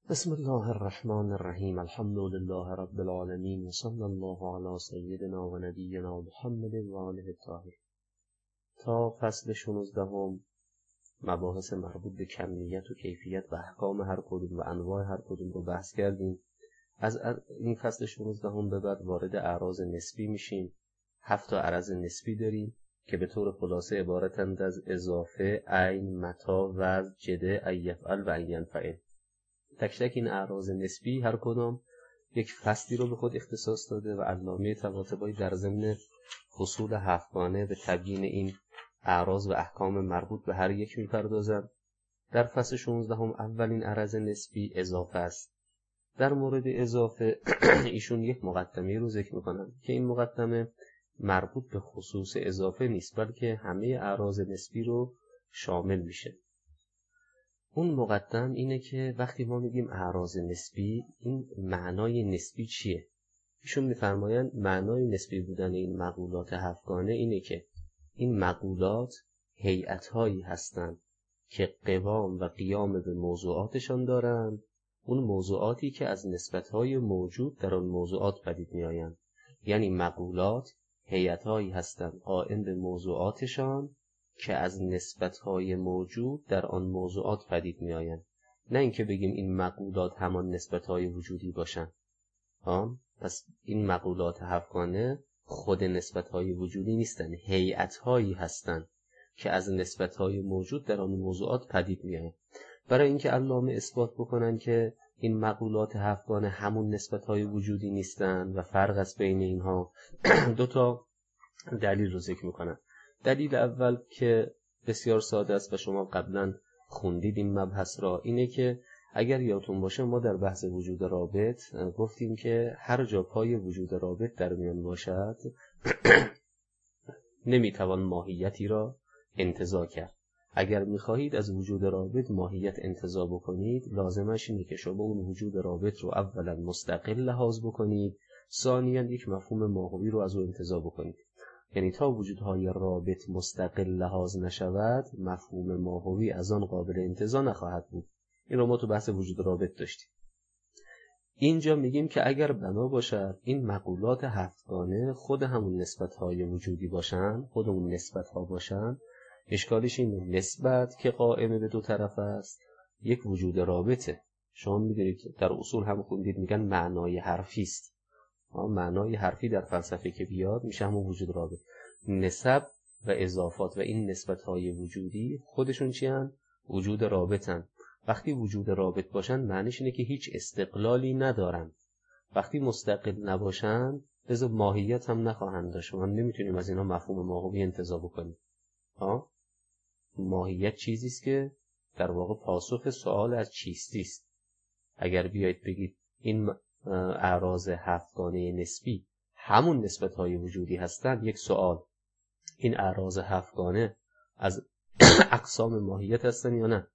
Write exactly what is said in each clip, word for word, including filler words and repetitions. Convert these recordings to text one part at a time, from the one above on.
بسم الله الرحمن الرحیم. الحمد لله رب العالمین و صلی الله علی سیدنا و نبینا محمد و آله الطاهرین. تا فصل شانزدهم مباحث مربوط به کمیت و کیفیت و احکام هر کدوم و انواع هر کدوم رو بحث کردیم. از این فصل شانزدهم به بعد وارد اعراض نسبی میشیم. هفت تا عرض نسبی داریم که به طور خلاصه عبارتند از اضافه، عین، متا، وزن، جده، ایفعل و اینفعل. تک تک این اعراض نسبی هر کدام یک فصلی رو به خود اختصاص داده و علامه طباطبایی در ضمن فصول هفتگانه به تبیین این اعراض و احکام مربوط به هر یک میپردازند. در فصل شانزدهم اولین عرض نسبی اضافه است. در مورد اضافه ایشون یک مقدمه رو ذکر میکنن که این مقدمه مربوط به خصوص اضافه نیست بلکه همه اعراض نسبی رو شامل میشه. اون مقدم اینه که وقتی ما میگیم اعراض نسبی، این معنای نسبی چیه؟ ایشون میفرمایند معنای نسبی بودن این مقولات هفتگانه اینه که این مقولات هیئت‌هایی هستند که قوام و قیام به موضوعاتشان دارند، اون موضوعاتی که از نسبت‌های موجود در آن موضوعات پدید میآیند. یعنی مقولات هیئت‌هایی هستند قائم به موضوعاتشان که از نسبت‌های موجود در آن موضوعات پدید می‌آیند. نه اینکه بگیم این مقولات همان نسبت‌های وجودی باشند. ها؟ پس این مقولات هفتگانه خود نسبت‌های وجودی نیستند، هیئت‌هایی هستند که از نسبت‌های موجود در آن موضوعات پدید می‌آیند. برای اینکه علامه اثبات بکنن که این مقولات هفتگانه همون نسبت‌های وجودی نیستند و فرق است بین اینها، دو تا دلیل رو ذکر می‌کنن. دلیل اول که بسیار ساده است و شما قبلا خوندید این مبحث را، اینه که اگر یادتون باشه ما در بحث وجود رابط گفتیم که هر جا پای وجود رابط در میان باشد نمیتوان ماهیتی را انتزاع کرد. اگر میخواهید از وجود رابط ماهیت انتزاع بکنید، لازمش اینه که شما اون وجود رابط رو اولا مستقل لحاظ بکنید، ثانیاً یک مفهوم ماهوی رو از اون انتزاع بکنید. یعنی تا وجودهای رابط مستقل لحاظ نشود، مفهوم ماهوی از آن قابل انتزاع نخواهد بود. این رو ما تو بحث وجود رابط داشتیم. اینجا میگیم که اگر بنا باشد این مقولات هفتگانه خود همون نسبتهای وجودی باشن، خود اون نسبتها باشن، اشکالش اینه نسبت که قائم به دو طرف است یک وجود رابطه. شما میدونید در اصول هم خوندید میگن معنای حرفی است. معنای حرفی در فلسفه که بیاد میشه همون وجود رابط. نسب و اضافات و این نسبت‌های وجودی خودشون چی هن؟ وجود رابطن. وقتی وجود رابط باشن معنیش اینه که هیچ استقلالی ندارن. وقتی مستقل نباشن لذا ماهیت هم نخواهند داشت. ما نمیتونیم از اینا مفهوم ماهوی انتزاع بکنیم. ها؟ ماهیت چیزی است که در واقع پاسخ سوال از چیستی است. اگر بیایید بگید این اعراض هفتگانه نسبی همون نسبت‌های وجودی هستند، یک سوال، این اعراض هفتگانه از اقسام ماهیت هستن یا نه؟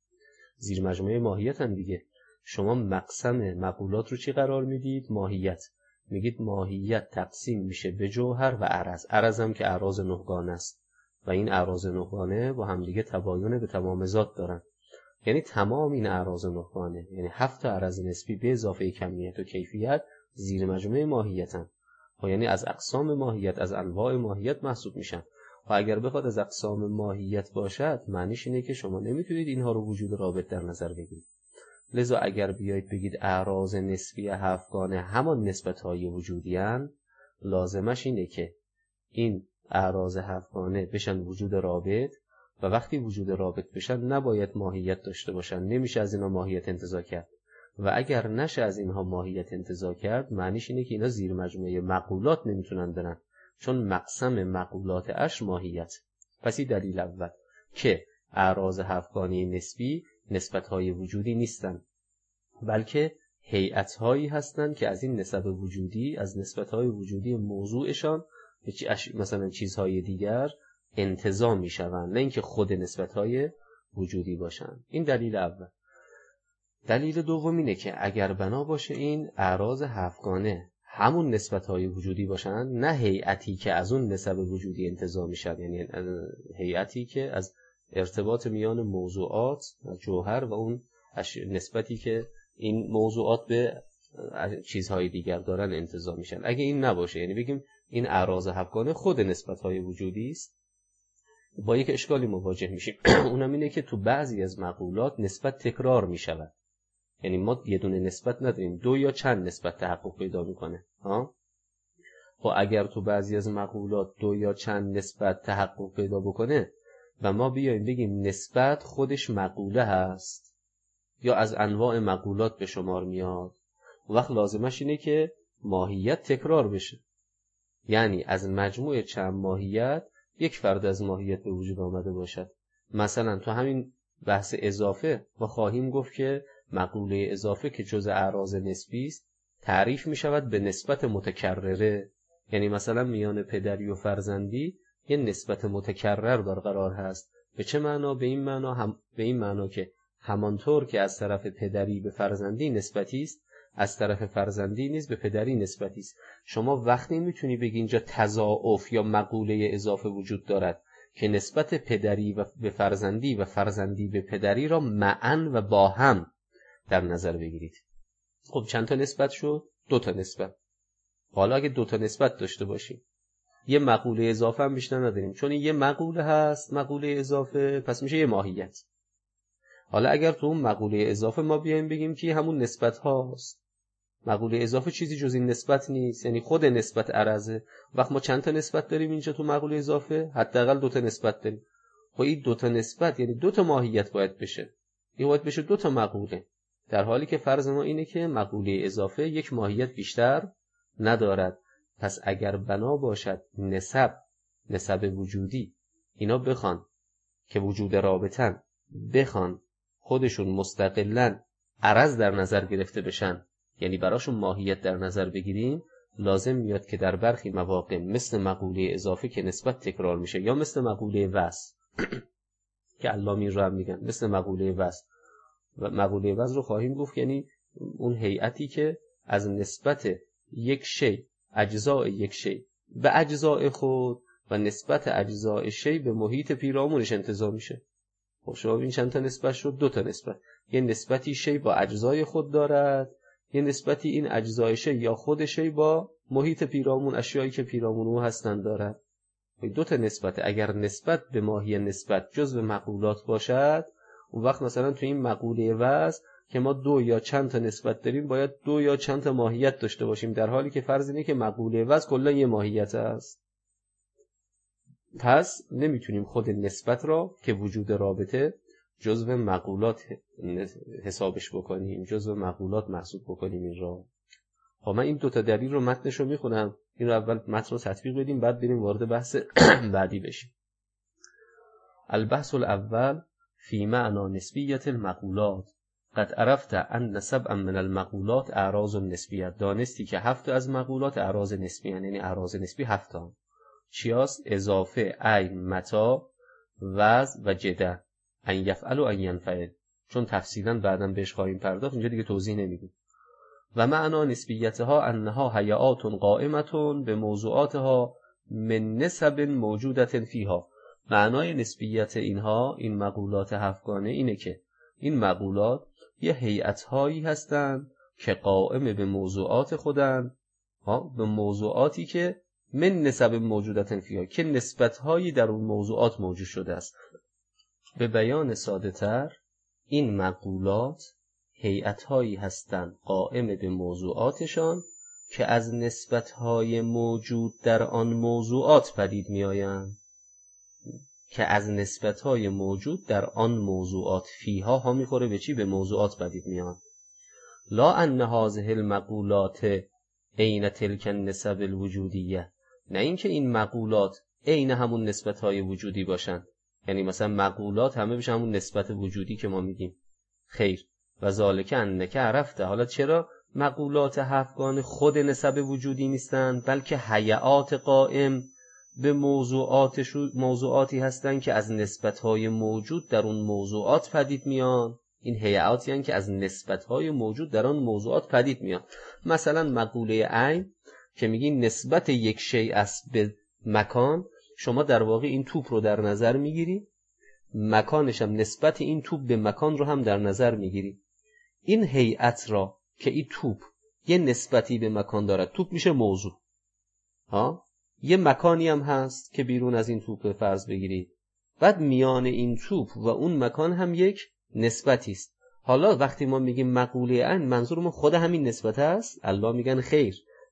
زیر مجموعه ماهیت هم دیگه. شما مقسم مقولات رو چی قرار میدید؟ ماهیت. میگید ماهیت تقسیم میشه به جوهر و عرض. عرض هم که اعراض نهگانه است و این اعراض نهگانه با هم دیگه تباین به تمام ذات دارن. یعنی تمام این اعراض نهگانه، یعنی هفت اعراض نسبی به اضافه کمیت و کیفیت زیر مجموعه ماهیتن. و یعنی از اقسام ماهیت، از انواع ماهیت محسوب میشن. و اگر بخواد از اقسام ماهیت باشد، معنیش اینه که شما نمیتونید اینها رو وجود رابط در نظر بگیرید. لذا اگر بیایید بگید اعراض نسبی هفتگانه همان نسبت‌های وجودی ان، لازمش اینه که این اعراض هفتگانه بشن وجود رابط و وقتی وجود رابط بشن نباید ماهیت داشته باشن. نمیشه از اینا ماهیت انتزاع کرد. و اگر نشه از اینها ماهیت انتزاع کرد، معنیش اینه که اینا زیر مجموعه مقولات نمیتونن برن، چون مقسم مقولات اش ماهیت. پس این دلیل اول که اعراض هفتگانه نسبی نسبت‌های وجودی نیستن، بلکه هیئت‌هایی هستند که از این نسب وجودی، از نسبت‌های وجودی موضوعشان مثلا چیزهای دیگر انتزاع میشوند، نه اینکه خود نسبت‌های وجودی باشند. این دلیل اول. دلیل دوم اینه که اگر بنا باشه این اعراض هفتگانه همون نسبت‌های وجودی باشن، نه هیئتی که از اون نسب وجودی انتزاع میشد، یعنی هیئتی که از ارتباط میان موضوعات جوهر و اون نسبتی که این موضوعات به چیزهای دیگر دارن انتزاع میشن. اگه این نباشه، یعنی بگیم این اعراض هفتگانه خود نسبت‌های وجودی است، با یک اشکالی مواجه میشیم. اونم اینه که تو بعضی از مقولات نسبت تکرار میشود. یعنی ما یه دونه نسبت نداریم، دو یا چند نسبت تحقق پیدا میکنه. ها خب اگر تو بعضی از مقولات دو یا چند نسبت تحقق پیدا بکنه و ما بیایم بگیم نسبت خودش مقوله هست یا از انواع مقولات به شمار میاد، وقت لازمش اینه که ماهیت تکرار بشه. یعنی از مجموع چند ماهیت یک فرد از ماهیت به وجود آمده باشد. مثلا تو همین بحث اضافه ما خواهیم گفت که مقوله اضافه که جزء اعراض نسبی است تعریف می شود به نسبت متکرره. یعنی مثلا میان پدری و فرزندی یه نسبت متکرر برقرار هست. به چه معنا؟ به این معنا هم به این معنا که همانطور که از طرف پدری به فرزندی نسبتی است، از طرف فرزندی نیز به پدری نسبتی است. شما وقتی میتونی بگی اینجا تضاعف یا مقوله اضافه وجود دارد که نسبت پدری و به فرزندی و فرزندی به پدری را معا و با هم در نظر بگیرید. خب چند تا نسبت شد؟ دو تا نسبت. حالا اگه دو تا نسبت داشته باشیم، یه مقوله اضافه هم بیشتر نداریم، چون این یه مقوله هست، مقوله اضافه، پس میشه یه ماهیت. حالا اگر تو اون مقوله اضافه ما بیایم بگیم که همون نسبت هاست، مقوله اضافه چیزی جز این نسبت نیست، یعنی خود نسبت عرضه. وقت ما چند تا نسبت داریم اینجا تو مقوله اضافه؟ حداقل دو تا نسبت داریم. خب این دو تا نسبت یعنی دو تا ماهیت باید بشه، این باید بشه دو تا مقوله، در حالی که فرض ما اینه که مقوله اضافه یک ماهیت بیشتر ندارد. پس اگر بنا باشد نسب نسب وجودی اینا بخوان که وجود رابطن، بخوان خودشون مستقلاً عرض در نظر گرفته بشن، یعنی براشون ماهیت در نظر بگیریم، لازم میاد که در برخی مواقع مثل مقوله اضافه که نسبت تکرار میشه، یا مثل مقوله وصل که علامین رو هم میگن مثل مقوله وصل. و مقوله وصل رو خواهیم گفت یعنی اون هیئتی که از نسبت یک شی، اجزاء یک شی به اجزاء خود و نسبت اجزاء شی به محیط پیرامونش انتزاع میشه. خب شما این چند تا نسبت شد؟ دو تا نسبت. یه نسبتی شی با اجزای خود دارد، یه نسبتی این اجزای شی یا خود شی با محیط پیرامون، اشیایی که پیرامون او هستند دارد. دو تا نسبت. اگر نسبت به ماهی نسبت جزء مقولات باشد، اون وقت مثلا تو این مقوله وصل که ما دو یا چند تا نسبت داریم باید دو یا چند تا ماهیت داشته باشیم، در حالی که فرض اینه که مقوله وصل کلا یه ماهیت است. پس نمیتونیم خود نسبت را که وجود رابطه جزء مقولات حسابش بکنیم، جزء مقولات محسوب بکنیم این را. خب من این دوتا دلیل رو متنش رو میخونم، این رو اول متن رو تطبیق بدیم، بعد بریم وارد بحث بعدی بشیم. البحث الاول فی معنی نسبیت المقولات. قد عرفت ان سبعا من المقولات اعراض نسبیت. دانستی که هفت از مقولات اعراض نسبی هستند، یعنی اعراض نسبی هفت تا. چیاست؟ اضافه، عین، متا، وضع و جده. ان یفعل و ان ینفعل. چون تفصیلا بعداً بهش خواهیم پرداخت، اینجا دیگه توضیح نمیدیم. و معنا نسبیتها انها هیئات قائمة به موضوعاتها من نسب موجودت فیها. معنای نسبیت اینها، این مقولات هفتگانه، اینه که این مقولات یه هیئت‌هایی هستند که قائم به موضوعات خودن، ها، به موضوعاتی که من نسب موجودت فیها، که نسبت‌هایی در اون موضوعات موجود شده است. به بیان ساده تر، این مقولات هیئت‌هایی هستند قائم به موضوعاتشان که از نسبت‌های موجود در آن موضوعات پدید می‌آیند، که از نسبت‌های موجود در آن موضوعات، فیها ها می‌خوره به چی؟ به موضوعات پدید میان. لا ان هذه المقولات عین تلک النسب الوجودیه. نه اینکه این مقولات عین همون نسبت‌های وجودی باشن، یعنی مثلا مقولات همه بشه همون نسبت وجودی که ما میگیم. خیر. و ذالک انک عرفته. حالا چرا مقولات هفتگانه خود نسب وجودی نیستند، بلکه هیئات قائم به موضوعات موضوعاتی هستند که از نسبت‌های موجود در اون موضوعات پدید میان. این هیئاتی هستند که از نسبت‌های موجود در آن موضوعات پدید میان. مثلا مقوله عین که میگین نسبت یک شیء است به مکان، شما در واقع این توپ رو در نظر میگیری، مکانش هم نسبت این توپ به مکان رو هم در نظر میگیری. این هیئت را که این توپ یه نسبتی به مکان دارد، توپ میشه موضوع ها، یه مکانی هم هست که بیرون از این توپ فرض بگیرید، بعد میان این توپ و اون مکان هم یک نسبتی است. حالا وقتی ما میگیم مقوله عین، منظور ما خود همین نسبت است؟ الله میگن خیر،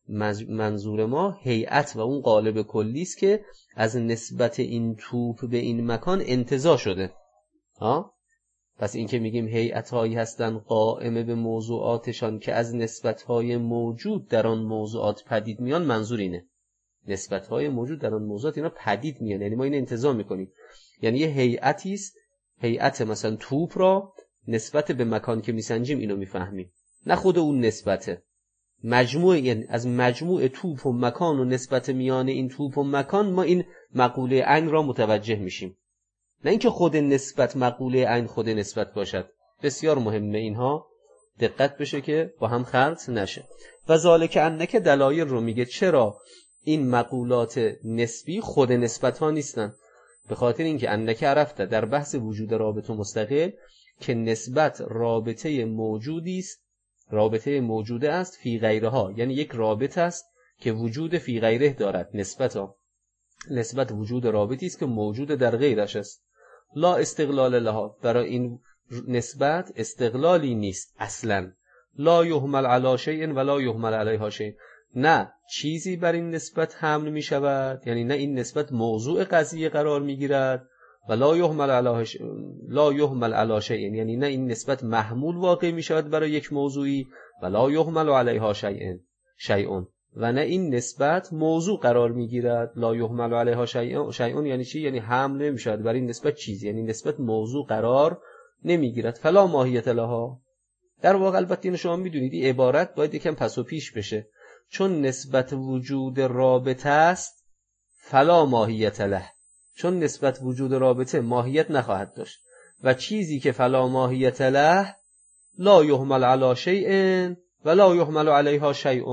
منظور ما هیئت و اون قالب کلی است که از نسبت این توپ به این مکان انتزاع شده ها. پس این که میگیم هیئت‌هایی هستن قائمه به موضوعاتشان که از نسبت‌های موجود در آن موضوعات پدید میان، منظور اینه نسبت‌های موجود در آن موضوعات اینا پدید میان، یعنی ما این انتزاع میکنیم. یعنی یه هیئتی است، هیئت مثلا توپ را نسبت به مکان که میسنجیم اینو میفهمیم، نه خود اون نسبته، مجموع، یعنی از مجموع توپ و مکان و نسبت میان این توپ و مکان ما این مقوله عین را متوجه میشیم، نه اینکه خود نسبت مقوله عین خود نسبت باشد. بسیار مهمه اینها دقت بشه که با هم خلط نشه. و ذالک انک دلایل رو میگه چرا این مقولات نسبی خود نسبت ها نیستن، به خاطر اینکه انک عرفته در بحث وجود رابطه مستقل که نسبت رابطه موجودی است، رابطه موجوده است فی غیرها، یعنی یک رابطه است که وجود فی غیره دارد. نسبت ها نسبت وجود رابطی است که موجود در غیرش است. لا استقلال لها، برای این نسبت استقلالی نیست اصلا. لا یهمل علی شیء ولا یهمل علیها شیء، نه چیزی بر این نسبت حمل می شود، یعنی نه این نسبت موضوع قضیه قرار می گیرد، و لا یهمل علی ش... لا یهمل علی شیء، یعنی نه این نسبت محمول واقع می شود برای یک موضوعی، و لا یهمل علیها شیء شیء، و نه این نسبت موضوع قرار می گیرد. لا یهمل علیها شیء شیء یعنی چی؟ یعنی حمل نمی شود برای این نسبت چیزی، یعنی نسبت موضوع قرار نمی گیرد. فلا ماهیت لها، در واقع البته اینو شما میدونید این عبارت باید یکم پس و پیش بشه، چون نسبت وجود رابطه است فلا ماهیت له، چون نسبت وجود رابطه ماهیت نخواهد داشت، و چیزی که فلا ماهیت له لا یهمل علی شیء ولا یهمل علیها شیء.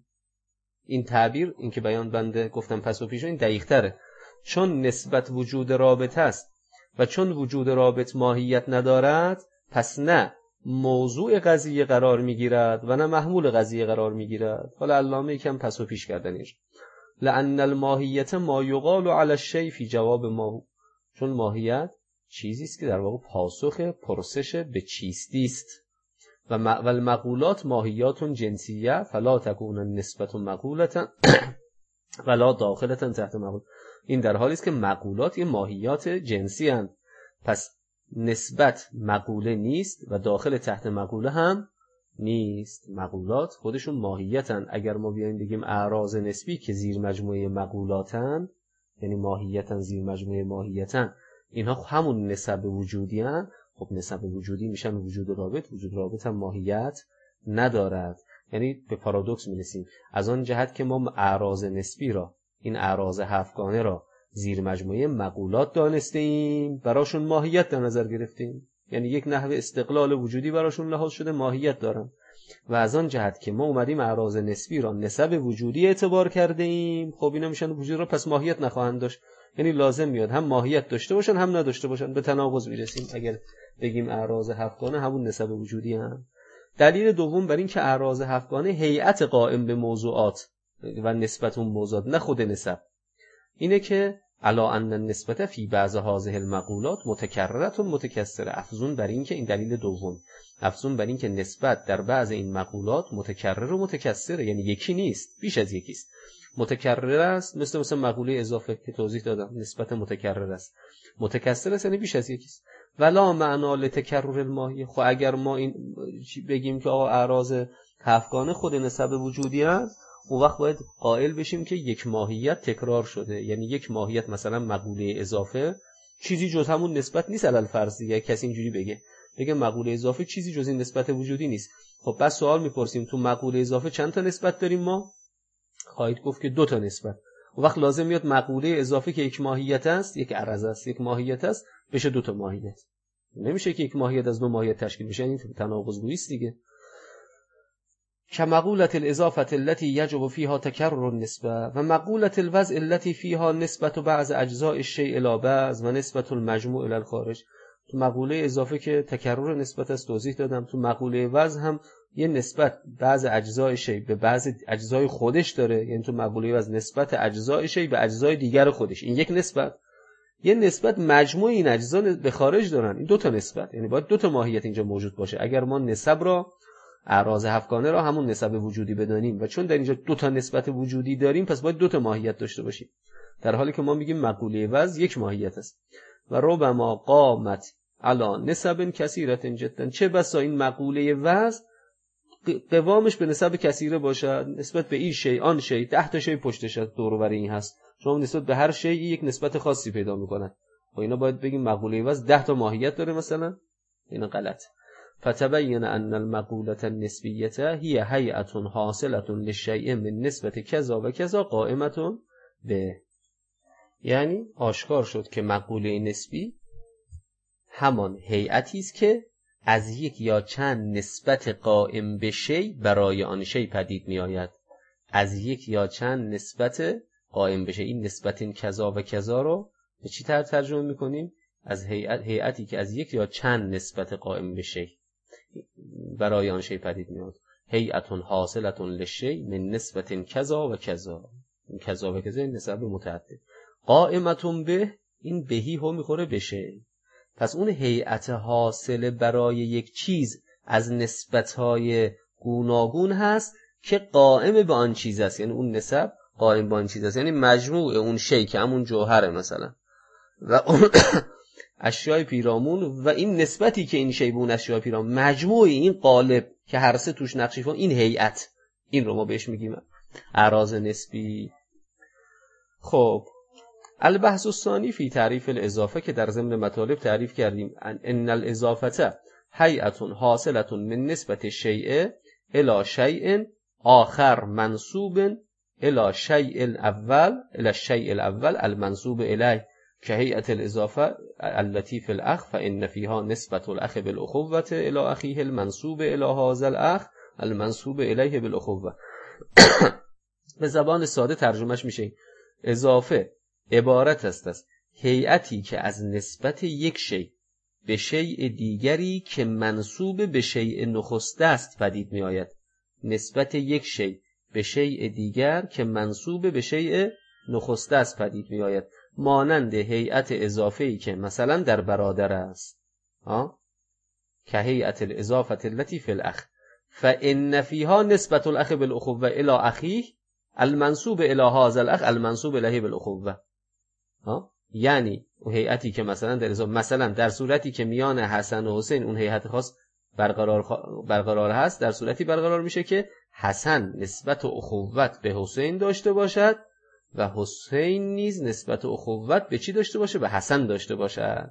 این تعبیر، این که بیان بنده گفتم پس و پیش، این دقیق تره. چون نسبت وجود رابطه است و چون وجود رابط ماهیت ندارد، پس نه موضوع قضیه قرار میگیرد و نه محمول قضیه قرار میگیرد. حالا علامه یکم پس و پیش کردنش. لأن الماهیت ما یقال علی الشیء فی جواب ما، چون ماهیت چیزی است که در واقع پاسخ پرسش به چیستی است. و المقولات ماهیات جنسیه فلا تکون النسبت مقولتا ولا داخلتا تحت مقول. این در حالی است که مقولات یه ماهیات جنسی هستند، پس نسبت مقوله نیست و داخل تحت مقوله هم نیست. مقولات خودشون ماهیتن. اگر ما بیایم بگیم اعراض نسبی که زیر مجموعه مقولاتن، یعنی ماهیتن زیر مجموعه ماهیتن، اینها همون نسب وجودی هن. خب نسب وجودی میشن وجود رابط، وجود رابط هم ماهیت ندارد. یعنی به پارادوکس میرسیم از آن جهت که ما اعراض نسبی را، این اعراض هفتگانه را زیر مجموعه مقولات دانستیم، براشون ماهیت در نظر گرفتیم، یعنی یک نحوه استقلال وجودی براشون لحاظ شده، ماهیت دارن. و از آن جهت که ما اومدیم اعراض نسبی را نسب وجودی اعتبار کرده ایم، خب اینا میشن وجود را، پس ماهیت نخواهند داشت. یعنی لازم میاد هم ماهیت داشته باشن هم نداشته باشن، به تناقض میرسیم اگر بگیم اعراض هفتگانه همون نسب وجودی هم. دلیل دوم بر این که اعراض هفتگانه هیئت قائم به موضوعات و نسبت اون موضوعات، نه خود نسب، اینه که علا ان النسبت فی بعض هذه المقولات متکررة متکثره. افزون بر این که این دلیل دوم، افزون بر این که نسبت در بعض این مقولات متکرر و متکثره، یعنی یکی نیست، بیش از یکی است. متکرر است، مثل مثلا مقوله اضافه که توضیح دادم، نسبت متکرر است. متکثر است یعنی بیش از یکی است. ولا معنا لتکرر الماهیه. خب اگر ما این بگیم که آقا اعراض هفتگانه خود نسب وجودی است، اون وقت باید قائل بشیم که یک ماهیت تکرار شده، یعنی یک ماهیت مثلا مقوله اضافه چیزی جز همون نسبت نیست. علل فرضیه کسی اینجوری بگه بگه مقوله اضافه چیزی جز این نسبت وجودی نیست. خب بس سوال میپرسیم تو مقوله اضافه چند تا نسبت داریم ما؟ خواهید گفت که دو تا نسبت. اون وقت لازم میاد مقوله اضافه که یک ماهیت است، یک عرض است، یک ماهیت است، بشه دو تا ماهیت. نمیشه که یک ماهیت از دو ماهیت تشکیل بشه، این تناقض گویی است دیگه. كمقولة الإضافة التي يجب فيها تكرر النسبة و مقولة الوضع التي فيها نسبة بعض أجزاء الشيء إلى بعض و نسبة المجموع إلى الخارج. تو مقوله اضافه که تکرر نسبت از توضیح دادم، تو مقوله وضع هم یه نسبت بعض اجزای شی به بعض اجزای خودش داره، یعنی تو مقوله وضع نسبت اجزای شی به اجزای دیگر خودش، این یک نسبت. یه نسبت مجموع این اجزا به خارج دارن، این دو تا نسبت، یعنی باید دو تا ماهیت اینجا موجود باشه. اگر ما نسب را اعراض هفتگانه را همون نسب وجودی بدانیم و چون در اینجا دو تا نسبت وجودی داریم پس باید دو تا ماهیت داشته باشیم، در حالی که ما میگیم مقوله وضع یک ماهیت است. و ربما قامت علی نسب کثیرة جدا، چه بسا این مقوله وضع قوامش به نسب کثیره باشد، نسبت به این شی آن شی ده تا شی پشتش دور و بر این هست، شما نسبت به هر شی یک نسبت خاصی پیدا میکنن. و اینا باید بگیم مقوله وضع ده تا ماهیت داره مثلا، اینا غلط. فتبین ان المقوله النسبیه هی هیئه حاصله للشیء من نسبت کذا و کذا قائمه به، یعنی آشکار شد که مقوله نسبی همان هیئتی است که از یک یا چند نسبت قائم به شی برای آن شی پدید می آید. از یک یا چند نسبت قائم به شی، این نسبت این کذا و کذا رو به چی ترجمه می کنیم؟ از هیئت، هیئتی که از یک یا چند نسبت قائم به شی برای آن شی پدید می آید. هیئت حاصله للشی من نسبت کذا و کذا، این کذا و کذا این نسبت متعدد. قائمتون به، این بهی هم میخوره بشه، پس اون هیئت حاصل برای یک چیز از نسبت‌های گوناگون هست که قائم به آن چیز است، یعنی اون نسب قائم به آن چیز است، یعنی مجموع اون شی که همون جوهره مثلا و اون اشیای پیرامون و این نسبتی که این شی به اون اشیای پیرامون، مجموع این قالب که هر سه توش نقش ایفا، این هیئت، این رو ما بهش میگیم اعراض نسبی. خب البحث الثانی فی تعریف الاضافه، که در ضمن مطالب تعریف کردیم ان الاضافه هیئه حاصله من نسبت شیء الی شیء آخر منسوب الی شیء الاول الی الشیء الاول المنسوب الیه که هیئه الاضافه التي فی الاخ فان فیها نسبت الاخ بالاخوه الی اخیه المنسوب الی هذا الاخ المنسوب الیه بالاخوه. به زبان ساده ترجمهش میشه اضافه عبارت است از هیئتی که از نسبت یک شی به شیء دیگری که منسوب به شیء نخسته است پدید می آید. نسبت یک شی به شیء دیگر که منسوب به شیء نخسته است پدید می آید، مانند هیئت اضافه‌ای که مثلا در برادر است، ها که هیئت الاضافه التي فی الاخ فان فیها نسبت الاخ بالاخوه الی اخیه المنسوب الی هذا الاخ المنسوب الیه بالاخوه. ها یعنی اون هیئتی که مثلا در اضافه، مثلا در صورتی که میان حسن و حسین اون هیئت خاص برقرار برقرار هست، در صورتی برقرار میشه که حسن نسبت اخوت به حسین داشته باشد و حسین نیز نسبت اخوت به چی داشته باشه؟ به حسن داشته باشد.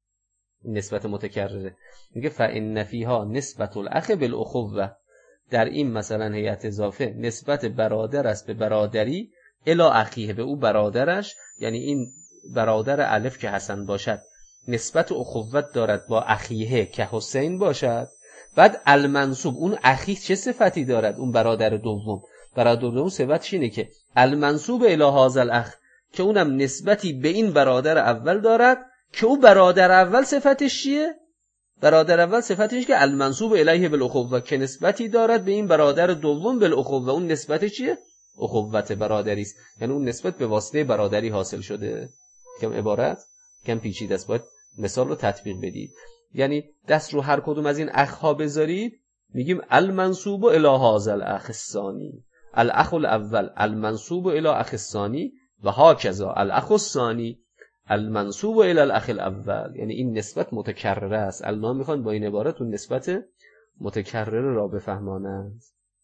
نسبت متکرره. میگه فإن فیها نسبت الاخ بالاخوه، در این مثلا هیئت اضافه نسبت برادر است به برادری الی اخیه، به او برادرش، یعنی این برادر الف که حسن باشد نسبت اخوت دارد با اخیه که حسین باشد. بعد المنسوب، اون اخیه چه صفتی دارد؟ اون برادر دوم، برادر دوم صفتش اینه که المنسوب الی هذا الاخ، که اونم نسبتی به این برادر اول دارد که او برادر اول صفتش چیه؟ برادر اول صفتش که المنسوب الیه بالاخوه، که نسبتی دارد به این برادر دوم بالاخوه، اون نسبت چیه؟ اخوت برادری است، یعنی اون نسبت به واسطه برادری حاصل شده. کم عبارت کم پیچیده است، باید مثال رو تطبیق بدید. یعنی دست رو هر کدوم از این اخها بذارید، میگیم المنسوب الی هذا الاخ الثانی، الاخ الاول المنسوب الی اخ الثانی و هاکذا الاخ الثانی المنسوب الی الاخ الاول. یعنی این نسبت متکرره است. الان میخوان با این عبارت اون نسبت متکرره را بفهمانند.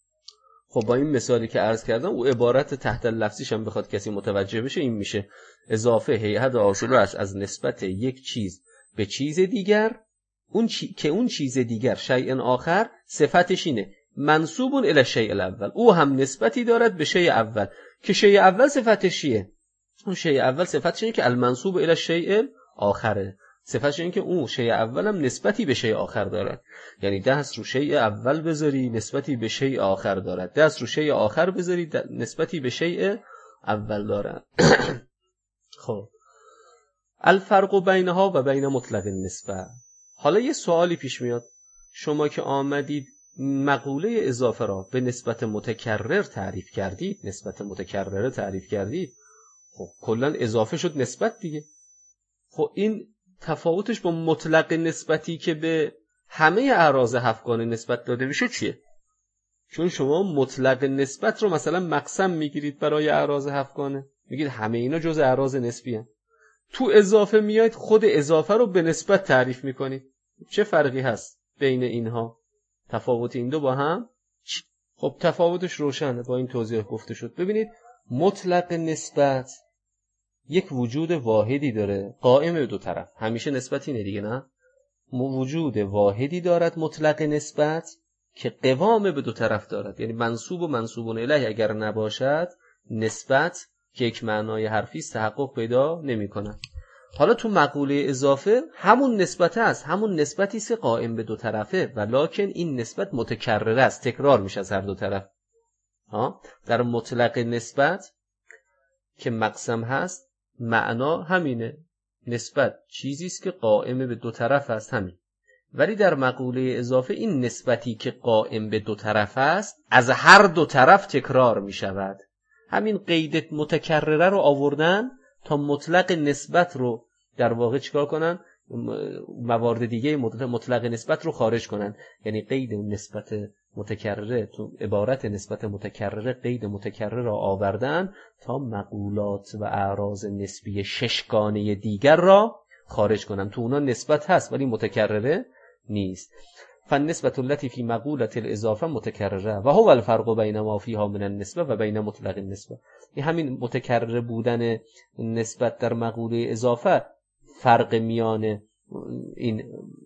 خب با این مثالی که عرض کردم، او عبارت تحت لفظیش هم بخواد کسی متوجه بشه، این میشه اضافه هیئت حاصله است از نسبت یک چیز به چیز دیگر، اون چی... که اون چیز دیگر شیء آخر صفتش اینه منسوب الی الشیء الاول، او هم نسبتی دارد به شیء اول که شیء اول صفتش چیه؟ اون شیء اول صفتش اینه که المنسوب الی الشیء آخره، صفتش اینه که اون شیء اول هم نسبتی به شیء آخر دارد. یعنی دست رو شیء اول بذاری نسبتی به شیء آخر دارد، دست رو شیء آخر بذاری نسبتی به شیء اول دارد. خب الفرق بینها و بین مطلق النسبه، حالا یه سوالی پیش میاد، شما که آمدید مقوله اضافه را به نسبت متکرر تعریف کردید، نسبت متکرره تعریف کردید، خب کلا اضافه شد نسبت دیگه. خب این تفاوتش با مطلق نسبتی که به همه اعراض هفتگانه نسبت داده میشه چیه؟ چون شما مطلق نسبت رو مثلا مقسم میگیرید برای اعراض هفتگانه، میگید همه اینا جز اعراض نسبی هستند. تو اضافه میاید خود اضافه رو به نسبت تعریف میکنید. چه فرقی هست بین اینها؟ تفاوت این دو با هم؟ خب تفاوتش روشنه، با این توضیح گفته شد. ببینید مطلق نسبت یک وجود واحدی داره قائم به دو طرف. همیشه نسبت اینه دیگه، نه؟ وجود واحدی دارد مطلق نسبت که قوام به دو طرف دارد، یعنی منصوب و منصوبون الیه اگر نباشد نسبت که یک معنای حرفی است تحقق پیدا نمی‌کند. حالا تو مقوله اضافه همون نسبت است، همون نسبتی است قائم به دو طرفه، ولکن این نسبت متکرر است، تکرار میشه از هر دو طرف. ها در مطلق نسبت که مقسم هست معنا همینه، نسبت چیزی است که قائم به دو طرف است، همین. ولی در مقوله اضافه این نسبتی که قائم به دو طرف است از هر دو طرف تکرار می شود. همین قید متکرره رو آوردن تا مطلق نسبت رو در واقع چیکار کنن؟ موارد دیگه مطلق نسبت رو خارج کنن. یعنی قید نسبت متکرره، تو عبارت نسبت متکرره قید متکرر را آوردن تا مقولات و اعراض نسبی ششگانه دیگر را خارج کنن. تو اونا نسبت هست ولی متکرره نیست. فالنسبة التي في مقولة الاضافه متکرره و هو الفرق بین ما فيها من النسبه و بین مطلق النسبه. این همین متکرر بودن نسبت در مقوله اضافه فرق میان این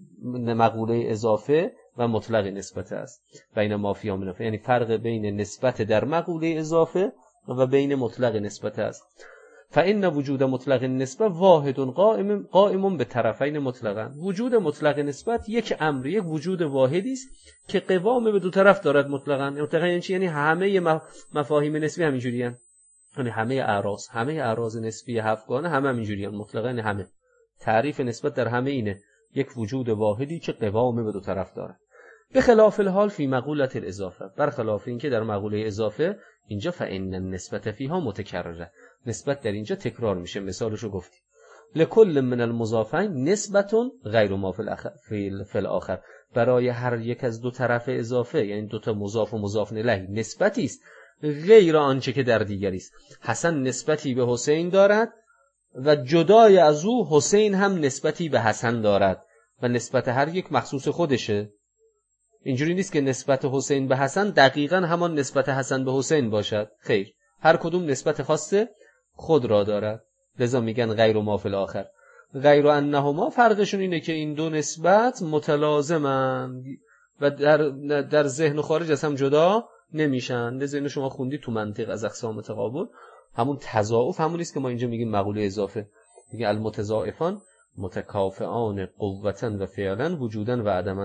مقوله اضافه و مطلق نسبت است. بین ما فيها من، یعنی فرق بین نسبت در مقوله اضافه و بین مطلق نسبت است. فإن وجود مطلق نسبت واحد قائم قائم به طرفین مطلقا. وجود مطلق نسبت یک امر، یک وجود واحدی است که قوام به دو طرف دارد مطلقا. مطلقا یعنی چی؟ یعنی همه مفاهیم نسبی همینجوری ان، یعنی همه اعراض، همه اعراض نسبی هفتگانه همه همینجوری ان، مطلقا همه. تعریف نسبت در همه اینه، یک وجود واحدی که قوام به دو طرف دارد. به خلاف الحال فی مقوله الاضافه، برخلاف این که در مقوله اضافه اینجا فإن النسبة فیها متکرره، نسبت در اینجا تکرار میشه. مثالشو گفتیم، لکل من المضافین نسبت غیر ما فی الاخر، برای هر یک از دو طرف اضافه یعنی دو تا مضاف و مضاف الیه نسبتی است غیر آنچه که در دیگری است. حسن نسبتی به حسین دارد و جدای از او حسین هم نسبتی به حسن دارد و نسبت هر یک مخصوص خودشه. اینجوری نیست که نسبت حسین به حسن دقیقاً همان نسبت حسن به حسین باشد، خیر، هر کدوم نسبت خاص خود را دارد. لذا میگن غیر ما فی الاخر. غیر انهما فرقشون اینه که این دو نسبت متلازمن و در در ذهن و خارج از هم جدا نمیشن. لذا اینو شما خوندید تو منطق از اقسام تقابل، همون تضاعف همون است که ما اینجا میگیم مقوله اضافه. میگه المتضاعفان متکافئان قوتا و فعلا وجودا و عدما.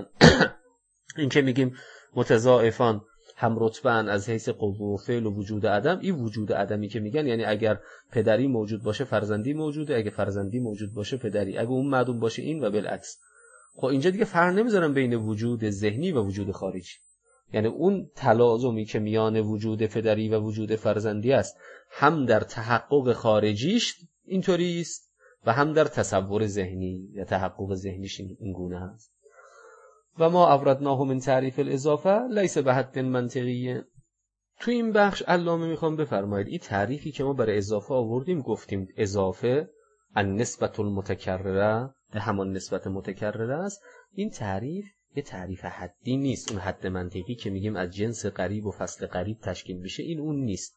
این که میگیم متضاعفان هم رتبه‌اند از حیث قوه و فعل و وجود عدم، این وجود عدمی که میگن یعنی اگر پدری موجود باشه فرزندی موجوده، اگه فرزندی موجود باشه پدری، اگه اون معدوم باشه این و بالعکس. خب اینجا دیگه فرق نمیذارن بین وجود ذهنی و وجود خارجی، یعنی اون تلازمی که میان وجود پدری و وجود فرزندی است هم در تحقق خارجیش اینطوری است و هم در تصور ذهنی یا تحقق ذهنیش این گونه است. و ما اوردناه من تعریف الاضافه لیس به حد منطقیه. تو این بخش علامه میخوام بفرمایید این تعریفی که ما برای اضافه آوردیم، گفتیم اضافه النسبة المتکرره، همان نسبت متکرره است. این تعریف یه تعریف حدی نیست، اون حد منطقی که میگیم از جنس قریب و فصل قریب تشکیل میشه این اون نیست.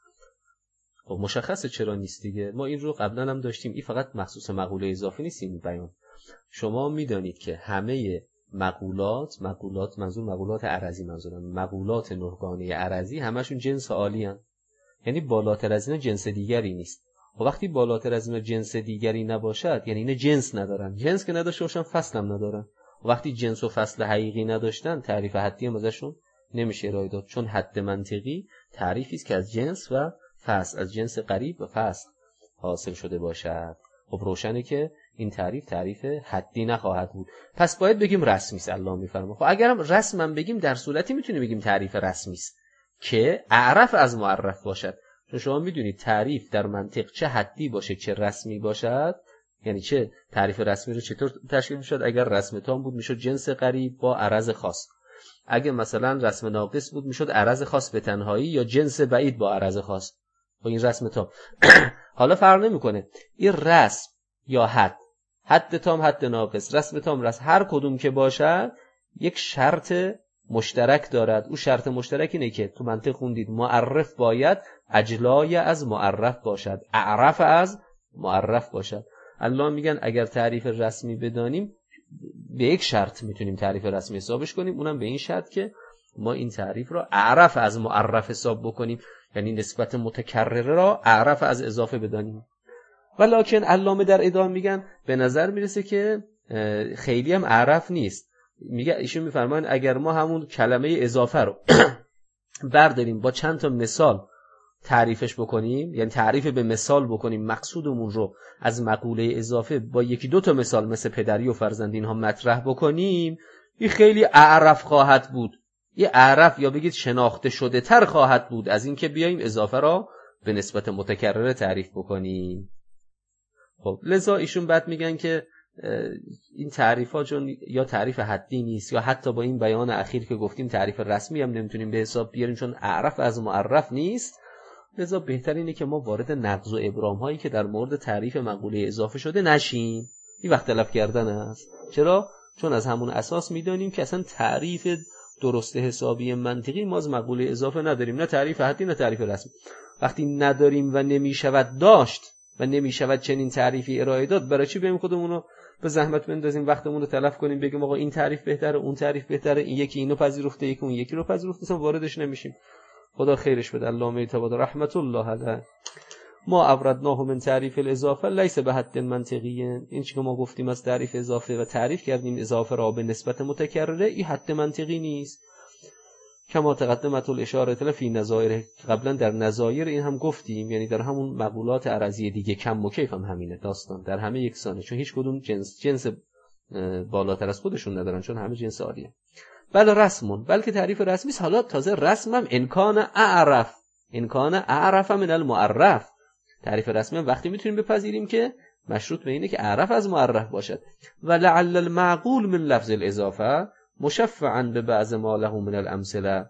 خب مشخصه چرا نیست دیگه، ما این رو قبلا هم داشتیم. این فقط مخصوص مقوله اضافه نیست این بیان. شما میدانید که همه مقولات، مقولات منظور مقولات عرضی منظورم، مقولات نهگانه عرضی همشون جنس عالی هستند، یعنی بالاتر از اینا جنس دیگری نیست. و وقتی بالاتر از اینا جنس دیگری نباشد یعنی اینا جنس ندارن، جنس که نداشته باشن فصل هم ندارن. و وقتی جنس و فصل حقیقی نداشتن تعریف حدی هم ازشون نمیشه ارائه داد، چون حد منطقی تعریفی است که از جنس و فصل، از جنس قریب و فصل حاصل شده باشد. خب روشنه که این تعریف تعریف حدی نخواهد بود. پس باید بگیم رسمی است. الله میفرماید خب اگرم رسمم بگیم در صورتی میتونیم بگیم تعریف رسمی است که اعرف از معرف باشد. چون شما میدونید تعریف در منطق چه حدی باشه چه رسمی باشد، یعنی چه تعریف رسمی رو چطور تشکیل میشد؟ اگر رسم تام بود میشد جنس قریب با عرض خاص، اگه مثلا رسم ناقص بود میشد عرض خاص به تنهایی یا جنس بعید با عرض خاص با این رسم تام. حالا فرق نمیکنه این رسم یا حد، حد تام حد ناقص، رسم تام رسم، هر کدوم که باشد یک شرط مشترک دارد. او شرط مشترک اینه که تو منطق خوندید معرف باید اجلای از معرف باشد، اعرف از معرف باشد. الله میگن اگر تعریف رسمی بدانیم به یک شرط میتونیم تعریف رسمی حسابش کنیم، اونم به این شرط که ما این تعریف را اعرف از معرف حساب بکنیم، یعنی نسبت متکرره را اعرف از اضافه بدانیم. ولکن علامه در ادامه میگن به نظر میرسه که خیلی هم اعرف نیست. میگه ایشون میفرماین اگر ما همون کلمه اضافه رو برداریم با چند تا مثال تعریفش بکنیم، یعنی تعریف به مثال بکنیم، مقصودمون رو از مقوله اضافه با یکی دو تا مثال مثل پدری و فرزند اینها مطرح بکنیم، این خیلی اعرف خواهد بود. یه اعرف یا بگید شناخته شده تر خواهد بود از این که بیاییم اضافه را به نسبت متکرره تعریف بکنیم. خب لذا ایشون بعد میگن که این تعریف ها چون یا تعریف حدی نیست یا حتی با این بیان اخیر که گفتیم تعریف رسمی هم نمیتونیم به حساب بیاریم چون اعرف از معرف نیست، لذا بهتر اینه که ما وارد نقض و ابرام هایی که در مورد تعریف مقوله اضافه شده نشیم. این وقت تلف کردن است. چرا؟ چون از همون اساس میدانیم که اصلا تعریف درست حسابی منطقی ما از مقوله اضافه نداریم، نه تعریف حدی نه تعریف رسمی. وقتی نداریم و نمیشود داشت و نمیشود چنین تعریفی ارائه داد، برای چی بریم خودمون رو به زحمت بندازیم، وقتمون رو تلف کنیم، بگیم آقا این تعریف بهتره اون تعریف بهتره، این یکی اینو پذیرفته یکی اون یکی رو پذیرفته، اصلا واردش نمیشیم. خدا خیرش بده. علامه طباطبایی رحمت الله علیه ما اوردناه من تعریف الاضافه لیس به حد منطقی، این چیزی که ما گفتیم از تعریف اضافه و تعریف کردیم اضافه را به نسبت متکرره، این حد منطقی نیست. کما تقدمت الاشاره فی نظایر، قبلا در نظایر این هم گفتیم، یعنی در همون مقولات عرضی دیگه کم و کیف هم همینه، داستان در همه یکسانه، چون هیچ کدوم جنس جنس بالاتر از خودشون ندارن، چون همه جنس عالیه. بل رسمون، بلکه تعریف رسمی است. حالا تازه رسمم امکان اعرف، امکان اعرف من المعرف. تعریف رسمی هم وقتی میتونیم بپذیریم که مشروط به اینه که اعرف از معرف باشد. و لعل المعقول من لفظ الاضافه مشفعا به بعض ما له من الامثله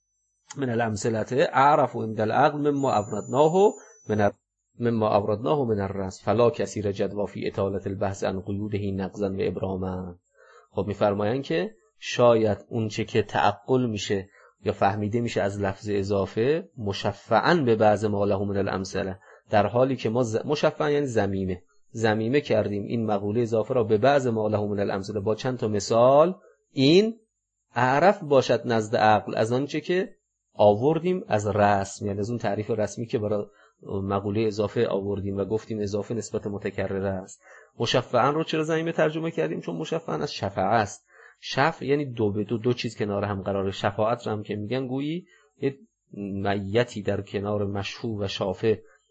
من الامثله اعرف عند العقل مما اوردناه من مما اوردناه من الرسم فلا کثیر جدوا فی اطاله البحث عن قیوده نقضا و ابراما. خب میفرمایند که شاید اون چه که تعقل میشه یا فهمیده میشه از لفظ اضافه مشفعاً به بعض ما له من الامثله، در حالی که ما ز... مشفعاً یعنی ضمیمه ضمیمه کردیم این مقوله اضافه را به بعض ما له من الامثله با چند تا مثال، این اعرف باشد نزد عقل از آنچه که آوردیم از رسم، یعنی از اون تعریف رسمی که برای مقوله اضافه آوردیم و گفتیم اضافه نسبت متکرره است. مشفعاً رو چرا ضمیمه ترجمه کردیم؟ چون مشفعاً از شفعه است. شفع یعنی دو به دو دو چیز کنار هم قراره. شفاعت رو هم که میگن گویی یه میتی در کنار مشفوع و شافع،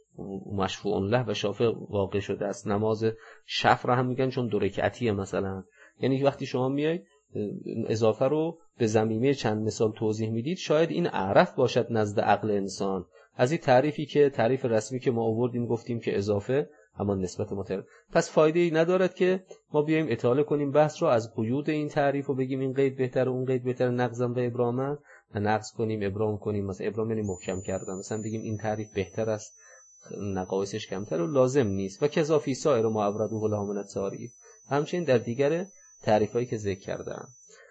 مشفوع له و شافع واقع شده است. نماز شفع رو هم میگن چون دو رکعتیه مثلا، یعنی وقتی شما میای اضافه رو به ضمیمه چند مثال توضیح میدید، شاید این اعرف باشد نزد عقل انسان از این تعریفی که تعریف رسمی که ما آوردیم گفتیم که اضافه همان نسبت متر. پس فایده ای ندارد که ما بیایم اطاله کنیم بحث رو از قیود این تعریف و بگیم این قید بهتره اون قید بهتره، نقضا و ابراما، و نقض کنیم ابرام کنیم. مثلا ابرام یعنی محکم کردن، مثلا بگیم این تعریف بهتر است نقایصش کمتر و لازم نیست. و کذا فی سایر ما اوردوه له من التعریف، همچنین در دیگر تعریفایی که ذکر کردم.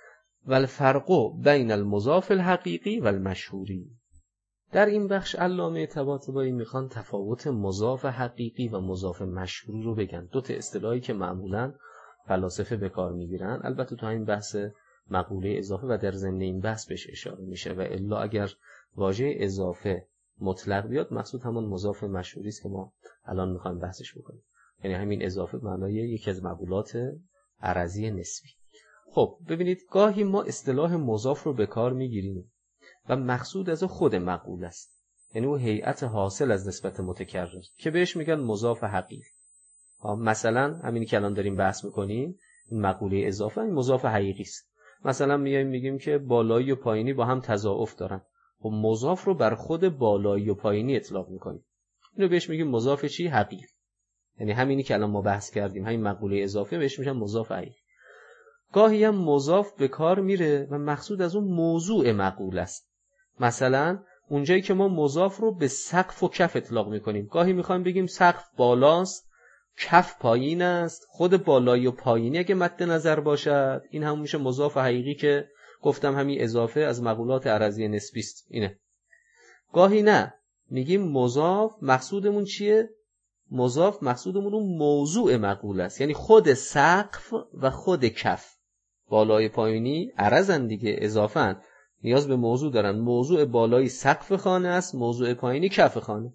والفرق بین المضاف الحقیقی و المشهوری، در این بخش علامه طباطبایی میخوان تفاوت مضاف حقیقی و مضاف مشهوری رو بگن. دو تا اصطلاحی که معمولاً فلاسفه به کار میگیرن، البته تو همین بحث مقوله اضافه و در ضمن این بحث بهش اشاره میشه، و الا اگر واژه اضافه مطلق بیاد مقصود همون مضاف مشهوری است که ما الان میخوایم بحثش بکنیم. یعنی همین اضافه معنای یکی از مقولات عرضی نسبی. خب ببینید گاهی ما اصطلاح مضاف رو به کار میگیریم و مقصود از خود مقوله است، یعنی اون هیئت حاصل از نسبت متکرر که بهش میگن مضاف حقیقی. مثلا همینی که الان داریم بحث میکنیم، این مقوله اضافه این مضاف حقیقی است. مثلا میایم میگیم که بالایی و پایینی با هم تضاعف دارن، خب مضاف رو بر خود بالایی و پایینی اطلاق میکنیم، اینو بهش میگیم مضاف چی؟ حقیقی. یعنی همینی که الان ما بحث کردیم، همین مقوله اضافه بهش میگن مضاف حقیقی. گاهی هم مضاف به کار میره و مقصود از اون موضوع مقوله است. مثلا اونجایی که ما مضاف رو به سقف و کف اطلاق میکنیم، گاهی میخوایم بگیم سقف بالاست، کف پایین است، خود بالایی و پایینی اگه مد نظر باشد این هم میشه مضاف حقیقی که گفتم همین اضافه از مقولات عرضی نسبی است. اینه. گاهی نه، میگیم مضاف مقصودمون چیه؟ مضاف مقصودمون اون موضوع مقوله است، یعنی خود سقف و خود کف. بالای پایینی عرضن دیگه، اضافه‌اند، نیاز به موضوع دارن. موضوع بالایی سقف خانه است، موضوع پایینی کف خانه.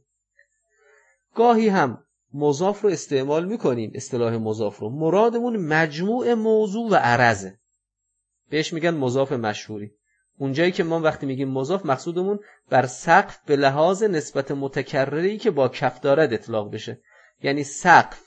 گاهی هم مضاف رو استعمال میکنیم، اصطلاح مضاف رو، مرادمون مجموع موضوع و عرضه، بهش میگن مضاف مشهوری. اونجایی که ما وقتی میگیم مضاف مقصودمون بر سقف به لحاظ نسبت متکرری که با کف دارد اطلاق بشه، یعنی سقف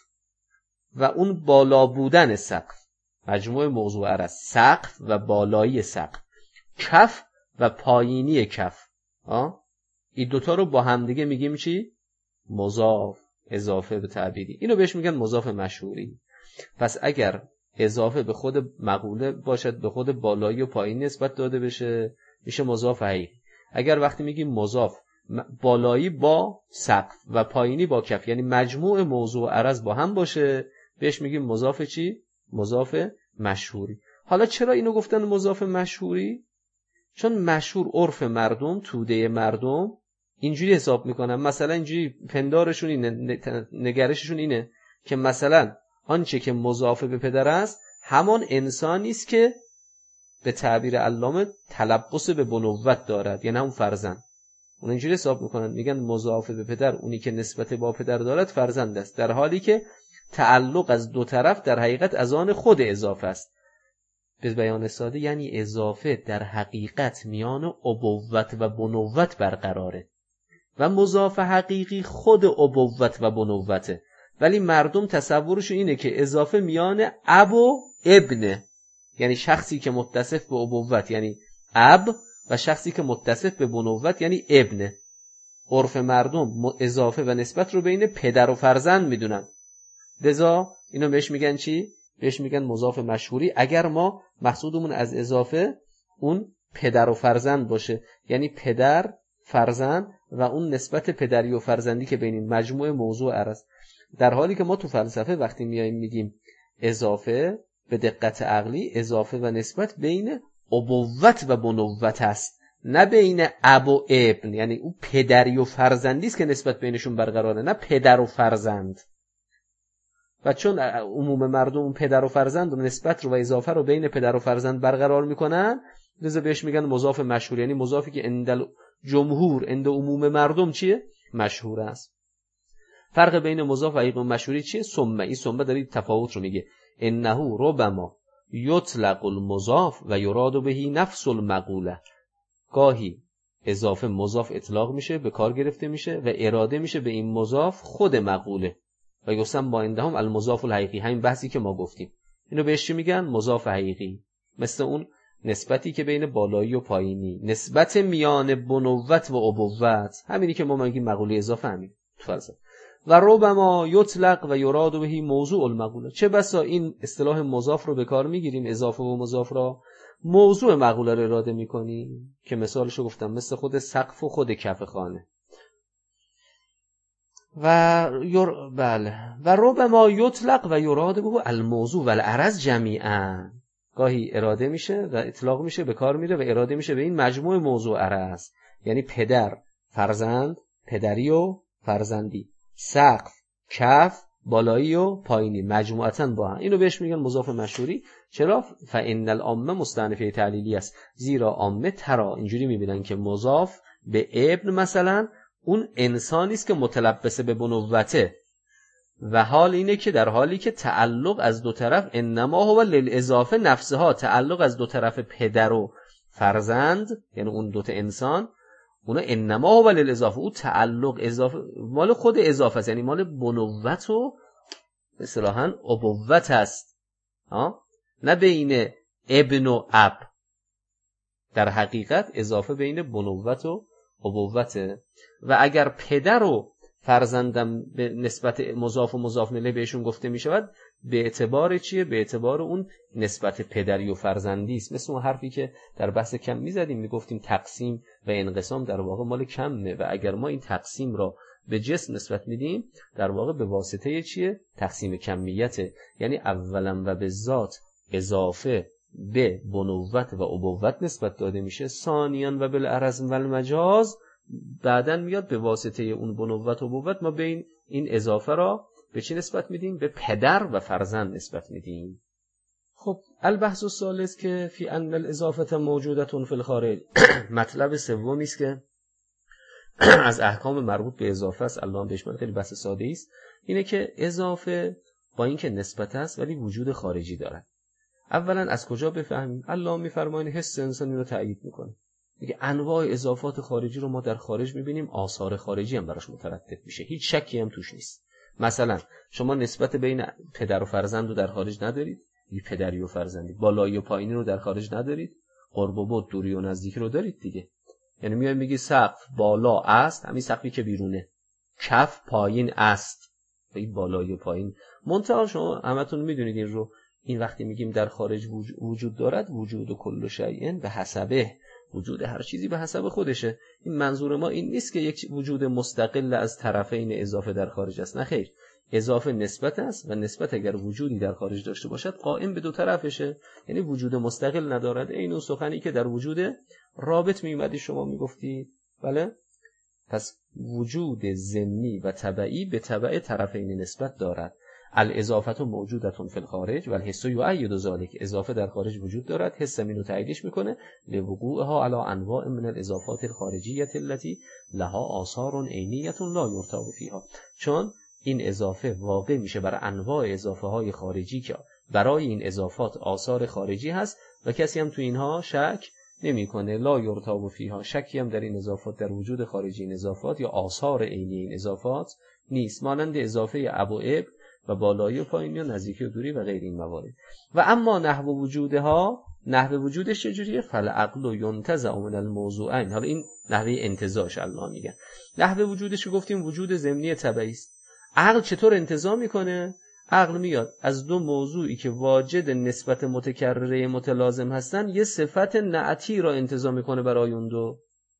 و اون بالا بودن سقف، مجموع موضوع عرض، سقف و بالایی سقف، کف و پایینی کف، آه؟ این دوتا رو با هم دیگه میگیم چی؟ مضاف، اضافه به تعبیری. اینو بهش میگن مضاف مشهوری. پس اگر اضافه به خود مقوله باشد، به خود بالایی و پایینی نسبت داده بشه، میشه مضاف حقیقی. اگر وقتی میگیم مضاف بالایی با سقف و پایینی با کف، یعنی مجموع موضوع عرض با هم باشه، بهش میگیم مضاف چی؟ مضاف مشهوری. حالا چرا اینو گفتن مضاف مشهوری؟ چون مشهور عرف مردم، توده مردم اینجوری حساب میکنن. مثلا اینجوری پندارشون اینه، نگرششون اینه که مثلا آنچه که مضاف به پدر است همان انسانی است که به تعبیر علامه تلبس به بنوت دارد، یعنی همون فرزند. اون اینجوری حساب میکنن، میگن مضاف به پدر اونی که نسبت با پدر دارد فرزند است، در حالی که تعلق از دو طرف در حقیقت از آن خود اضافه است. به بیان ساده یعنی اضافه در حقیقت میان ابوت و بنوت برقراره و مضاف حقیقی خود ابوت و بنوته، ولی مردم تصورشون اینه که اضافه میان اب و ابنه، یعنی شخصی که متصف به ابوت یعنی اب و شخصی که متصف به بنوت یعنی ابنه. عرف مردم اضافه و نسبت رو بین پدر و فرزند میدونن، لذا اینو بهش میگن چی؟ بهش میگن مضاف مشهوری. اگر ما مقصودمون از اضافه اون پدر و فرزند باشه، یعنی پدر فرزند و اون نسبت پدری و فرزندی که بین این مجموعه موضوع عرض. در حالی که ما تو فلسفه وقتی میایم میگیم اضافه، به دقت عقلی اضافه و نسبت بین ابوت و بنوت است، نه بین اب و ابن، یعنی اون پدری و فرزندی است که نسبت بینشون برقراره، نه پدر و فرزند. و چون عموم مردم پدر و فرزند و نسبت رو و اضافه رو بین پدر و فرزند برقرار میکنن، لذا بهش میگن مضاف مشهور، یعنی مضافی که عند جمهور، عند عموم مردم چیه؟ مشهور است. فرق بین مضاف و حقیقی و مشهوری چیه؟ ثمه. این ثمه داره تفاوت رو میگه. انه ربما یطلق المضاف و یراد بهی نفس المقوله. گاهی اضافه مضاف اطلاق میشه، به کار گرفته میشه و اراده میشه به این مضاف خود مقوله و یسمى با عندهم المضاف الحقیقی. همین بحثی که ما گفتیم، اینو بهش چی میگن؟ مضاف حقیقی. مثل اون نسبتی که بین بالایی و پایینی، نسبت میان بنوت و ابوت، همینی که ما میگیم مقوله اضافه، همین تو فلسفه. و ربما یطلق و یراد بهی موضوع المقوله. چه بسا این اصطلاح مضاف رو به کار میگیریم، اضافه و مضاف را موضوع مقوله رو اراده میکنیم، که مثالشو گفتم، مثل خود سقف و خود کف خانه. و یر... بله و ربما یطلق و یراد به الموضوع و العرض جمیعا. گاهی اراده میشه و اطلاق میشه، به کار میره و اراده میشه به این مجموع موضوع عرض، یعنی پدر، فرزند، پدری و فرزندی، سقف، کف، بالایی و پایینی، مجموعتاً با هم. اینو بهش میگن مضاف مشهوری. چرا؟ فإن العامه مستأنفه تعلیلی است، زیرا عامه ترا اینجوری میبینن که مضاف به ابن مثلا اون انسانی است که متلبس به بنوته، و حال اینه که در حالی که تعلق از دو طرف انما هو للاضافه نفسها، تعلق از دو طرف پدر و فرزند، یعنی اون دوتا انسان، اونا انما هو للاضافه، اون تعلق اضافه مال خود اضافه است، یعنی مال بنوت و اصطلاحاً ابوت است، ها، نه بین ابن و اب. در حقیقت اضافه بین بنوت و ابوته. و اگر پدر و فرزندم به نسبت مضاف و مضاف الیه بهشون گفته می شود، به اعتبار چیه؟ به اعتبار اون نسبت پدری و فرزندی است. مثل اون حرفی که در بحث کم می زدیم، می گفتیم تقسیم و انقسام در واقع مال کمه و اگر ما این تقسیم را به جسم نسبت میدیم در واقع به واسطه چیه؟ تقسیم کمیته. یعنی اولا و به ذات اضافه به بنوت و ابوت نسبت داده میشه، ثانیاً و بالعرض و المجاز بعداً میاد به واسطه اون بنوت و ابوت ما بین این اضافه را به چی نسبت میدیم؟ به پدر و فرزند نسبت میدیم. خب البحث الثالث که فی ان الاضافه موجودة فی الخارج. مطلب سومی است که از احکام مربوط به اضافه است، الله بهش خیلی بحث ساده است، اینه که اضافه با اینکه نسبت است ولی وجود خارجی دارد. اولا از کجا بفهمیم؟ الله میفرماید حس انسانی رو تأیید میکنه. میگه انواع اضافات خارجی رو ما در خارج میبینیم، آثار خارجی هم براش مترتب میشه، هیچ شکی هم توش نیست. مثلا شما نسبت بین پدر و فرزند رو در خارج ندارید، یه پدری و فرزندی، بالایی و پایینی رو در خارج ندارید، قرب و بعد، دوری و نزدیکی رو دارید دیگه. یعنی میای میگی سقف بالا است، همین سقفی که بیرونه، کف پایین است، این بالایی و پایین. منتها شما همتون میدونید این رو، این وقتی میگیم در خارج وجود دارد، وجود و کل شیء به حسبه، وجود هر چیزی به حسب خودشه. این منظور ما این نیست که یک وجود مستقل از طرفین اضافه در خارج است، نه خیر. اضافه نسبت است و نسبت اگر وجودی در خارج داشته باشد قائم به دو طرفشه، یعنی وجود مستقل ندارد. این اون سخنی که در وجود رابط میومدی شما میگفتی، بله؟ پس وجود ضمنی و تبعی به تبع طرفین نسبت دارد. الاضافه موجودة فی الخارج و الحس یؤید ذلک. اضافه در خارج وجود دارد، حس اینو تاییدش میکنه، لوقوعها علی انواع من الاضافات الخارجیه التي لها آثار عینیه لا یرتاب فیها. چون این اضافه واقع میشه بر انواع اضافه های خارجی که برای این اضافات آثار خارجی هست و کسی هم تو اینها شک نمیکنه. لا یرتاب فیها، شکی هم در این اضافات، در وجود خارجی این اضافات یا آثار عینی این اضافات نیست، مانند اضافه اب و اب و بالایی و پایینی و نزدیکی و دوری و غیر این موارد. و اما نحو وجودها، نحو وجودش چجوریه؟ فالعقل ینتزع من الموضوعین. حالا این نحوه انتزاعش الله میگه. نحو وجودش گفتیم وجود ضمنی تبعی است. عقل چطور انتزاع میکنه؟ عقل میاد از دو موضوعی که واجد نسبت متکرره متلازم هستن یه صفت نعتی را انتزاع میکنه برای اون دو.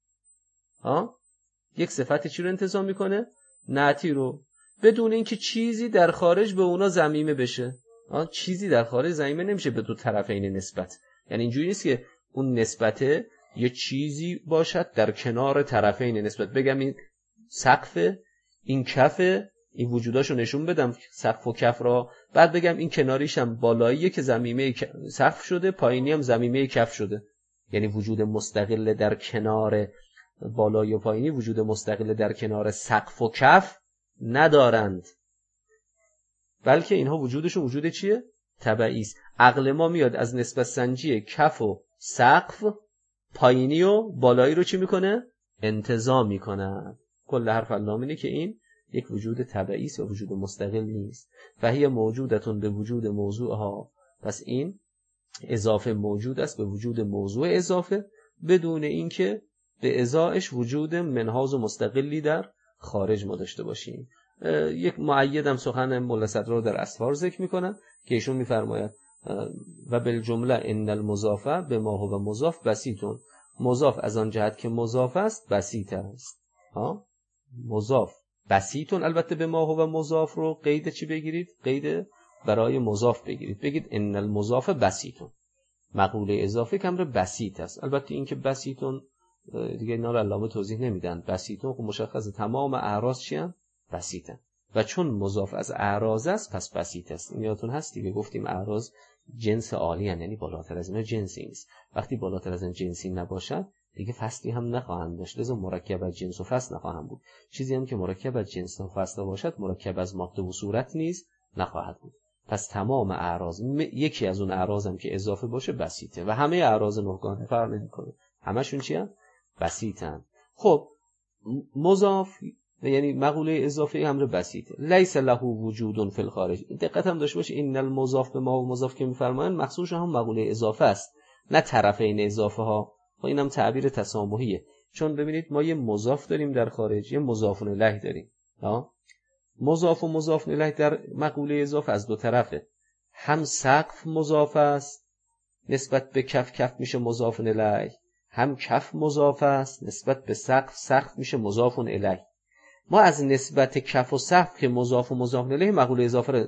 ها؟ یک صفت چی رو انتزاع میکنه؟ نعتی رو، بدون اینکه چیزی در خارج به اونا ضمیمه بشه. ها؟ چیزی در خارج ضمیمه نمیشه به دو طرفین نسبت. یعنی اینجوری نیست که اون نسبته یه چیزی باشد در کنار طرفین نسبت، بگم این سقف، این کف، این وجوداشو نشون بدم سقف و کف را، بعد بگم این کناریش هم بالاییه که ضمیمه سقف شده، پایینی هم ضمیمه کف شده. یعنی وجود مستقل در کنار بالایی و پایینی، وجود مستقل در کنار سقف و کف ندارند، بلکه اینها وجودشون وجود چیه؟ تبعی است. عقل ما میاد از نسبت سنجی کف و سقف، پایینی و بالایی رو چی میکنه؟ انتزاع میکنه. کل حرف علامه اینه که این یک وجود تبعی است و وجود مستقل نیست. فهی موجودتون به وجود موضوعها. پس این اضافه موجود است به وجود موضوع اضافه، بدون اینکه به ازایش وجود منحاز و مستقلی در خارج ما داشته باشیم. یک معیدم سخن مولا صدرا رو در اسفار ذکر میکنن که ایشون میفرماید و بالجمله ان المضافه به ما هو مضاف بسیطون. مضاف از آن جهت که مضاف است بسیط است. ها؟ مضاف بسیطون. البته به ما هو مضاف رو قید چی بگیرید؟ قید برای مضاف بگیرید، بگید ان المضاف بسیطون. مقوله اضافه که امر بسیط است. البته این که بسیطون دیگه اینا رو علامه توضیح نمیدن. بسیطون خب مشخصه تمام اعراض چی هم؟ بسیطن. و چون مضاف از اعراض است پس بسیط است. این یادتون هست دیگه، گفتیم اعراض جنس عالی هستند، یعنی بالاتر از اینا جنسی نیست. وقتی بالاتر از این جنسی نباشد دیگه فصلی هم نخواهند داشت، لذا مرکب از جنس و فصل نخواهند بود. چیزی هم که مرکب از جنس و فصل باشد مرکب از ماده و صورت نیز نخواهد بود. پس تمام اعراض، یکی از اون اعراض هم که اضافه باشه بسیطه و همه اعراض نهگانه فرق نمی‌کنه، همشون چی هم؟ بسیطن. خب مضاف یعنی مقوله اضافه امر بسیطه. لیس له وجود فی الخارج. دقت هم داشته باشه این المضاف به ما و مضاف که میفرمایند مخصوص هم مقوله اضافه است، نه طرفین اضافه ها. خب اینم تعبیر تسامحیه، چون ببینید ما یه مضاف داریم در خارج، یه مضاف الیه داریم. ها مضاف و مضاف الیه در مقوله اضافه از دو طرفه، هم سقف مضاف است نسبت به کف، کف میشه مضاف الیه، هم کف مضاف است نسبت به سقف، سقف میشه مضاف الیه. ما از نسبت کف و سقف که مضاف و مضاف الیه مقوله اضافه رو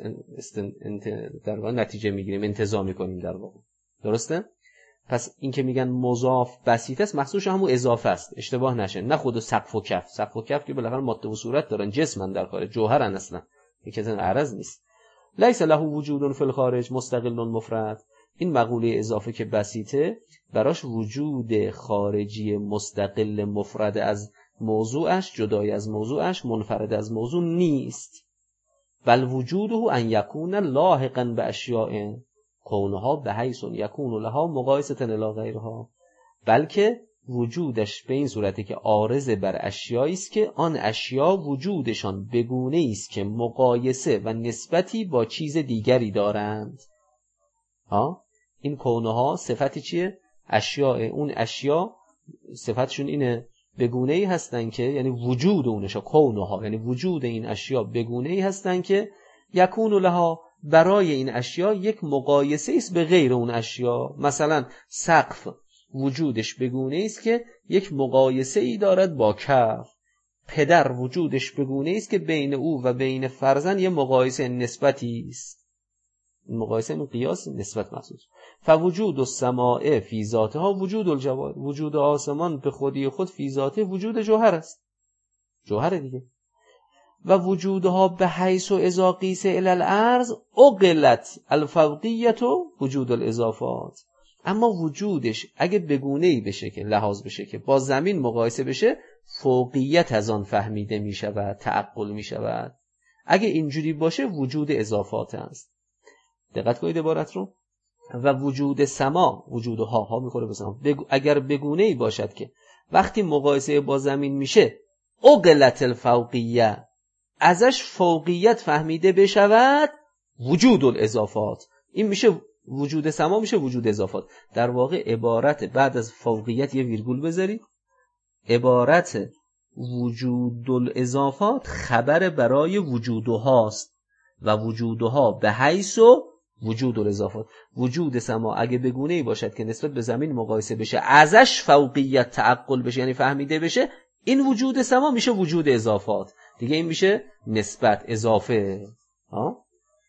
در واقع نتیجه میگیریم، انتزاع میکنیم در واقع. درسته؟ پس این که میگن مضاف بسیط است مخصوص همون اضافه است، اشتباه نشه، نه خود سقف و کف. سقف و کف که بالاخره ماده و صورت دارن، جسمن در خارج، جوهرن، اصلا یک از این عرض نیست. لیس له وجود فی الخارج مستقل مفرد. این مقوله اضافه که بسیطه براش وجود خارجی مستقل مفرد از موضوعش، جدای از موضوعش، منفرد از موضوع نیست. بل وجوده ان یکون لاحقا به اشیاء کونها به حیث یکون لها مقایسه الی غیرها. بلکه وجودش به این صورتی که عارض بر اشیایی است که آن اشیا وجودشان بگونه است که مقایسه و نسبتی با چیز دیگری دارند. ها این کونها صفتی چیه؟ اشیاء. اون اشیا صفتشون اینه، بگونه ای هستن که، یعنی وجود اونشا کونها، یعنی وجود این اشیا بگونه ای هستن که یکون لها برای این اشیا یک مقایسه است به غیر اون اشیا. مثلا سقف وجودش بگونه است که یک مقایسه ای دارد با کف. پدر وجودش بگونه است که بین او و بین فرزند یه مقایسه نسبتی است. مقایسه این قیاس نسبت محسوس. فوجود السماء فی ذاتها وجود الجوهر. وجود آسمان به خودی خود فی ذاته وجود جوهر است، جوهر دیگه. و وجودها به حیث و اذا قیس الی الارض اقلت الفوقیت و وجود الاضافات. اما وجودش اگه بگونه‌ای بشه که لحاظ بشه که با زمین مقایسه بشه، فوقیت از آن فهمیده می شود، تعقل می شود. اگه اینجوری باشه وجود اضافات است. دقت کنید عبارت رو. و وجود سما، وجود ها ها میخوره به سما، بگو اگر بگونه‌ای باشد که وقتی مقایسه با زمین میشه اقلت الفوقیه، ازش فوقیت فهمیده بشود، وجود الاضافات. این میشه وجود سما، میشه وجود اضافات. در واقع عبارت بعد از فوقیت یه ویرگول بذارید، عبارت وجود الاضافات خبر برای وجودهاست و وجودها به حیث و وجود الاضافات. وجود سما اگه بگونه‌ای باشد که نسبت به زمین مقایسه بشه، ازش فوقیت تعقل بشه، یعنی فهمیده بشه، این وجود سما میشه وجود اضافات دیگه. این میشه نسبت اضافه. ها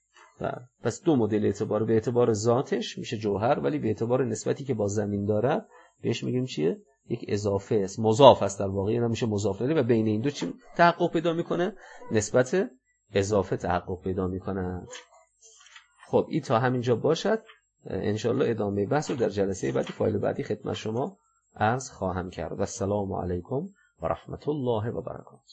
پس دو مدل اعتبار، به اعتبار ذاتش میشه جوهر، ولی به اعتبار نسبتی که با زمین داره بهش میگیم چیه؟ یک اضافه است، مضاف است در واقع، یعنی میشه مضاف الیه. و بین این دو چی تحقق پیدا میکنه؟ نسبت اضافه تحقق پیدا میکنه. خب این تا همینجا باشد. انشالله ادامه بحث رو در جلسه بعدی، فایل بعدی خدمت شما عرض خواهم کرد. و السلام علیکم و رحمت الله و برکاته.